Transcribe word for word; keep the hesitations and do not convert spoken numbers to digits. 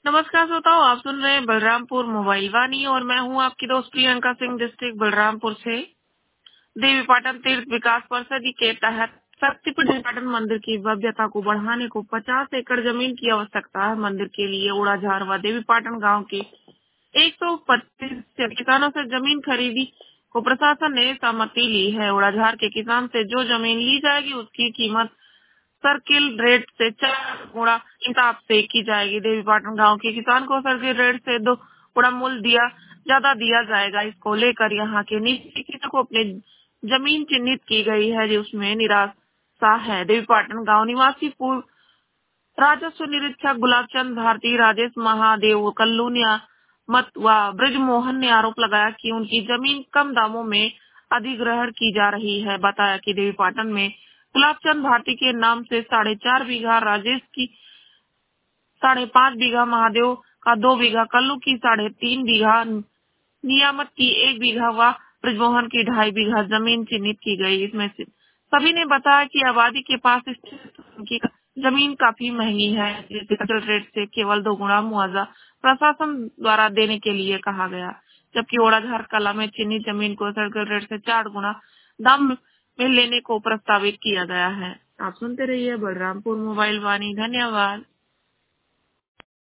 नमस्कार श्रोताओ, आप सुन रहे हैं बलरामपुर मोबाइल वाणी और मैं हूं आपकी दोस्त प्रियंका सिंह, डिस्ट्रिक्ट बलरामपुर से। देवीपाटन तीर्थ विकास परिषद के तहत शक्तिपीठ देवीपाटन मंदिर की भव्यता को बढ़ाने को पचास एकड़ जमीन की आवश्यकता है। मंदिर के लिए उड़ाझार व देवीपाटन गांव के एक सौ पच्चीस किसानों से जमीन खरीदी को प्रशासन ने सहमति ली है। उड़ाझार के किसान से जो जमीन ली जाएगी उसकी कीमत सर्किल रेट से चार गुणा हिसाब से की जाएगी। देवीपाटन गांव के किसान को सर्किल रेट से दो गुणा मूल्य दिया ज्यादा दिया जाएगा। इसको लेकर यहाँ के निजी किसानों को अपनी जमीन चिन्हित की गई है, जिसमें निराशा है। देवीपाटन गांव निवासी पूर्व राजस्व निरीक्षक गुलाबचंद भारती, राजेश महादेव कल्लू मत व ब्रजमोहन ने आरोप लगाया कि उनकी जमीन कम दामों में अधिग्रहण की जा रही है। बताया कि देवीपाटन में गुलाबचंद भारती के नाम से साढ़े चार बीघा, राजेश की साढ़े पाँच बीघा, महादेव का दो बीघा, कल्लू की साढ़े तीन बीघा, नियामत की एक बीघा व ब्रजमोहन की ढाई बीघा जमीन चिन्हित की गई। इसमें से सभी ने बताया कि आबादी के पास स्थित उनकी जमीन काफी महंगी है, जिसे सर्किल रेट से केवल दो गुना मुआवजा प्रशासन द्वारा देने के लिए कहा गया, जबकि ओड़ाझार कला में चिन्हित जमीन को सर्किल रेट से चार गुना दाम में लेने को प्रस्तावित किया गया है। आप सुनते रहिए बलरामपुर मोबाइल वाणी। धन्यवाद।